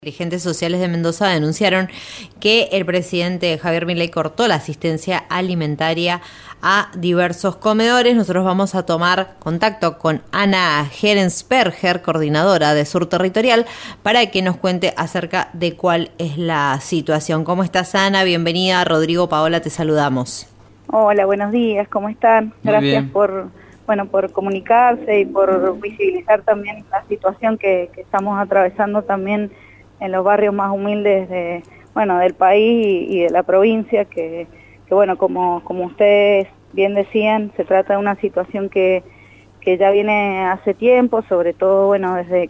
Dirigentes sociales de Mendoza denunciaron que el presidente Javier Milei cortó la asistencia alimentaria a diversos comedores. Nosotros vamos a tomar contacto con Ana Herensperger, coordinadora de Sur Territorial, para que nos cuente acerca de cuál es la situación. ¿Cómo estás, Ana? Bienvenida. Rodrigo, Paola, te saludamos. Hola, buenos días, ¿cómo están? Muy Gracias bien. por comunicarse y por visibilizar también la situación que estamos atravesando también en los barrios más humildes del país y de la provincia, que como ustedes bien decían, se trata de una situación que ya viene hace tiempo, sobre todo desde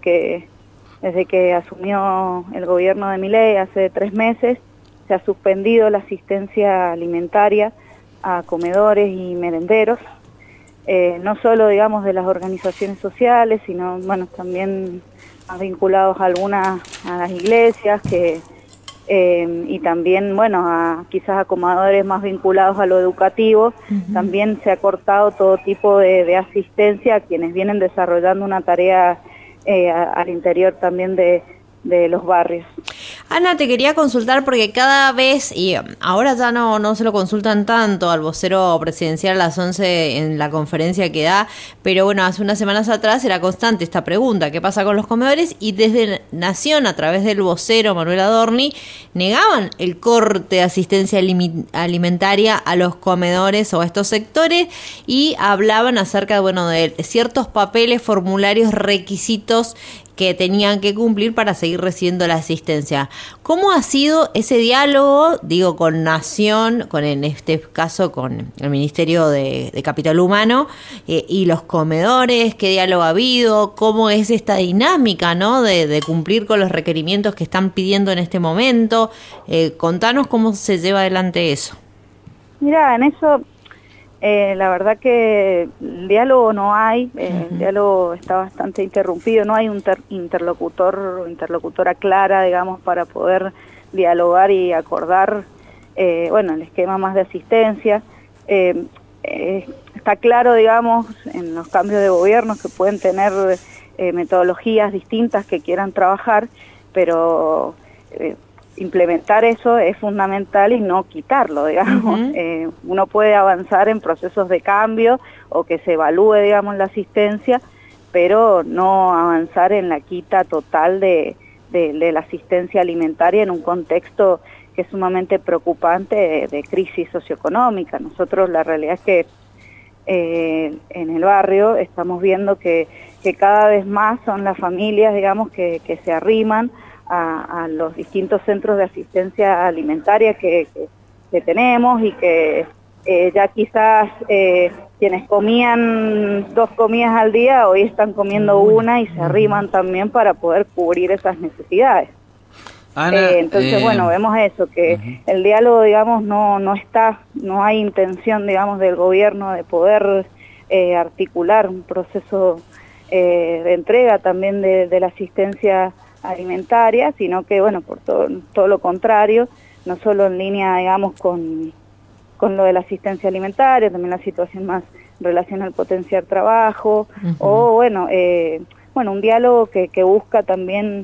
que asumió el gobierno de Milei hace 3 meses. Se ha suspendido la asistencia alimentaria a comedores y merenderos, no solo de las organizaciones sociales, sino también más vinculados a las iglesias y también quizás a comedores más vinculados a lo educativo. También se ha cortado todo tipo de asistencia a quienes vienen desarrollando una tarea al interior también de los barrios. Ana, te quería consultar porque cada vez, y ahora ya no se lo consultan tanto al vocero presidencial a las 11 en la conferencia que da, pero hace unas semanas atrás era constante esta pregunta: ¿qué pasa con los comedores? Y desde Nación, a través del vocero Manuel Adorni, negaban el corte de asistencia alimentaria a los comedores o a estos sectores, y hablaban acerca de ciertos papeles, formularios, requisitos que tenían que cumplir para seguir recibiendo la asistencia. ¿Cómo ha sido ese diálogo, con Nación, en este caso con el Ministerio de Capital Humano y los comedores? ¿Qué diálogo ha habido? ¿Cómo es esta dinámica, de cumplir con los requerimientos que están pidiendo en este momento? Contanos cómo se lleva adelante eso. Mira, en eso la verdad que el diálogo no hay, el diálogo está bastante interrumpido, no hay un interlocutor o interlocutora clara, para poder dialogar y acordar el esquema más de asistencia. Está claro, en los cambios de gobierno que pueden tener metodologías distintas que quieran trabajar, pero implementar eso es fundamental y no quitarlo, uno puede avanzar en procesos de cambio o que se evalúe, la asistencia, pero no avanzar en la quita total de la asistencia alimentaria en un contexto que es sumamente preocupante de crisis socioeconómica. Nosotros la realidad es que en el barrio estamos viendo que cada vez más son las familias, que se arriman a los distintos centros de asistencia alimentaria que tenemos, y que ya quizás quienes comían 2 comidas al día hoy están comiendo una y se arriman también para poder cubrir esas necesidades. Ana, entonces vemos eso, que el diálogo no está, no hay intención del gobierno de poder articular un proceso de entrega también de la asistencia alimentaria, sino que por todo lo contrario, no solo en línea con lo de la asistencia alimentaria, también la situación más en relación al potenciar trabajo, o un diálogo que busca también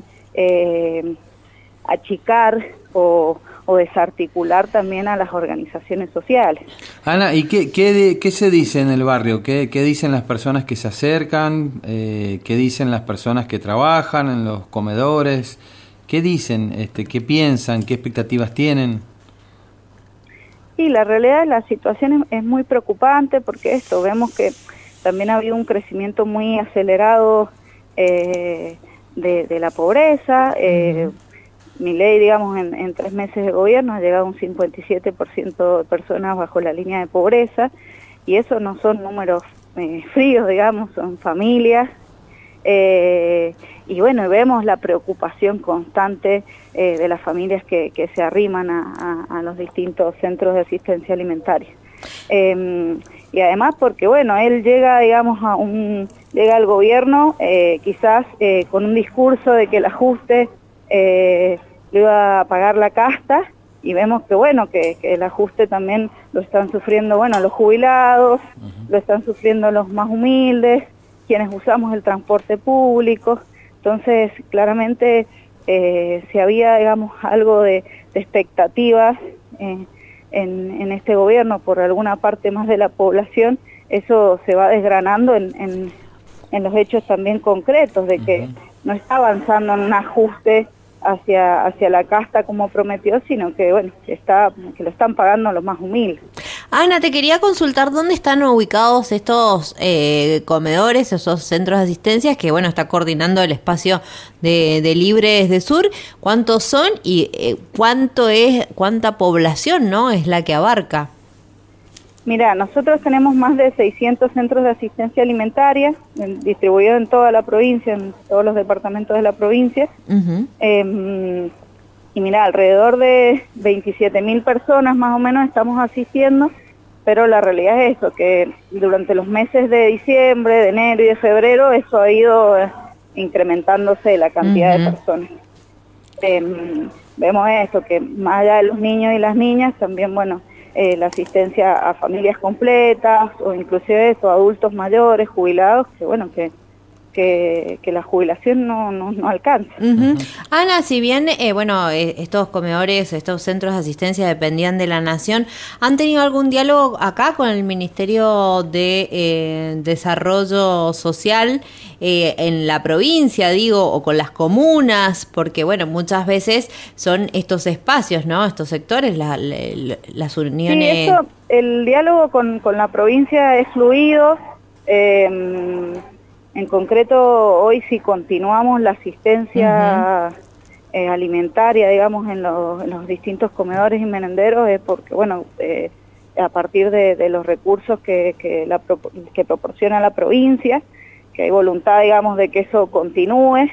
achicar o desarticular también a las organizaciones sociales. Ana, ¿y qué se dice en el barrio? ¿Qué dicen las personas que se acercan? ¿Qué dicen las personas que trabajan en los comedores? ¿Qué dicen? ¿Qué piensan? ¿Qué expectativas tienen? Y la realidad de la situación es muy preocupante, porque vemos que también ha habido un crecimiento muy acelerado de la pobreza. Milei, en 3 meses de gobierno ha llegado a un 57% de personas bajo la línea de pobreza, y eso no son números fríos, son familias, y vemos la preocupación constante de las familias que se arriman a los distintos centros de asistencia alimentaria. Y además porque él llega llega al gobierno quizás con un discurso de que el ajuste le iba a pagar la casta, y vemos que el ajuste también lo están sufriendo los jubilados, lo están sufriendo los más humildes, quienes usamos el transporte público. Entonces claramente si había, digamos, algo de expectativas en este gobierno por alguna parte más de la población, eso se va desgranando en los hechos también concretos, de que no está avanzando en un ajuste hacia la casta como prometió, sino que bueno, que lo están pagando los más humildes. Ana, te quería consultar dónde están ubicados estos comedores, esos centros de asistencia que bueno, está coordinando el espacio de Libres del Sur. ¿Cuántos son y cuánta población, no, es la que abarca? Mira, nosotros tenemos más de 600 centros de asistencia alimentaria distribuidos en toda la provincia, en todos los departamentos de la provincia. Y mira, alrededor de 27.000 personas más o menos estamos asistiendo, pero la realidad es eso, que durante los meses de diciembre, de enero y de febrero, eso ha ido incrementándose la cantidad de personas. Vemos esto, que más allá de los niños y las niñas, también, bueno, la asistencia a familias completas, o inclusive eso, adultos mayores, jubilados, que bueno, que la jubilación no alcanza. Ana, si bien estos comedores, estos centros de asistencia dependían de la Nación, ¿han tenido algún diálogo acá con el Ministerio de Desarrollo Social en la provincia, digo, o con las comunas? Porque bueno, muchas veces son estos espacios, ¿no? Estos sectores, las uniones. Sí, eso, el diálogo con la provincia es fluido. En concreto, hoy si continuamos la asistencia alimentaria, digamos, en los distintos comedores y merenderos, es porque, bueno, a partir de los recursos que proporciona la provincia, que hay voluntad, digamos, de que eso continúe,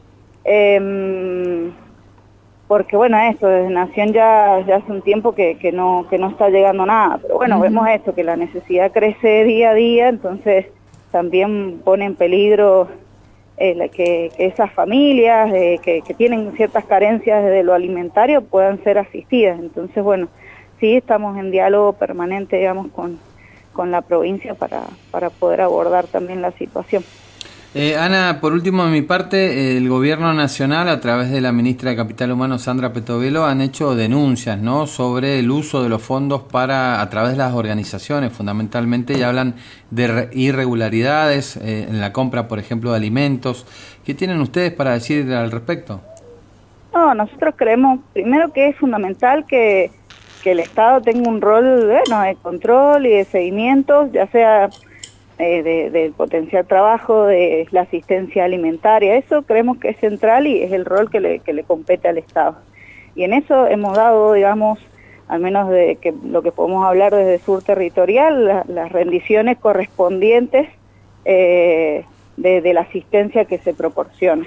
porque, bueno, esto, desde Nación ya hace un tiempo que no está llegando nada, pero bueno, vemos esto, que la necesidad crece día a día, entonces también pone en peligro que esas familias que tienen ciertas carencias de lo alimentario puedan ser asistidas. Entonces, bueno, sí estamos en diálogo permanente, digamos, con la provincia para poder abordar también la situación. Ana, por último, de mi parte, el Gobierno Nacional, a través de la ministra de Capital Humano, Sandra Petovelo, han hecho denuncias, ¿no?, sobre el uso de los fondos a través de las organizaciones, fundamentalmente, y hablan de irregularidades en la compra, por ejemplo, de alimentos. ¿Qué tienen ustedes para decir al respecto? No, nosotros creemos, primero, que es fundamental que el Estado tenga un rol, bueno, de control y de seguimiento, ya sea del potencial trabajo, de la asistencia alimentaria. Eso creemos que es central y es el rol que le compete al Estado. Y en eso hemos dado, digamos, al menos de que lo que podemos hablar desde Sur Territorial, las rendiciones correspondientes de la asistencia que se proporciona.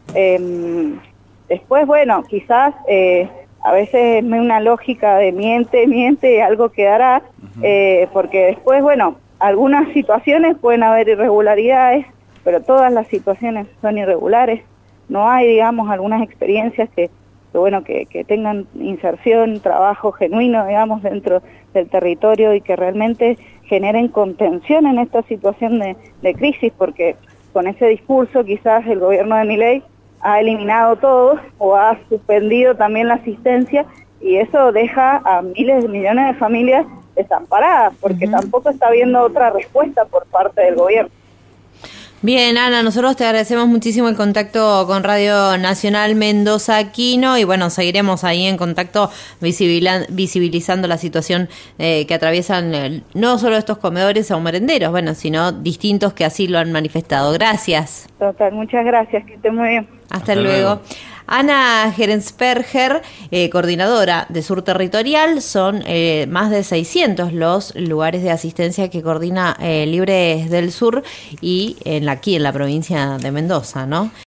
Después, bueno, quizás a veces es una lógica de miente y algo quedará, porque después, bueno, algunas situaciones pueden haber irregularidades, pero todas las situaciones son irregulares. No hay, digamos, algunas experiencias que tengan inserción, trabajo genuino, digamos, dentro del territorio y que realmente generen contención en esta situación de crisis, porque con ese discurso quizás el gobierno de Milei ha eliminado todo o ha suspendido también la asistencia, y eso deja a miles de millones de familias desamparadas, porque tampoco está habiendo otra respuesta por parte del gobierno. Bien, Ana, nosotros te agradecemos muchísimo el contacto con Radio Nacional Mendoza Aquino y bueno, seguiremos ahí en contacto visibilizando la situación que atraviesan no solo estos comedores o merenderos, bueno, sino distintos que así lo han manifestado. Gracias. Total, muchas gracias, que esté muy bien. Hasta luego. Ana Gerensperger, coordinadora de Sur Territorial, son más de 600 los lugares de asistencia que coordina Libres del Sur y aquí en la provincia de Mendoza, ¿no?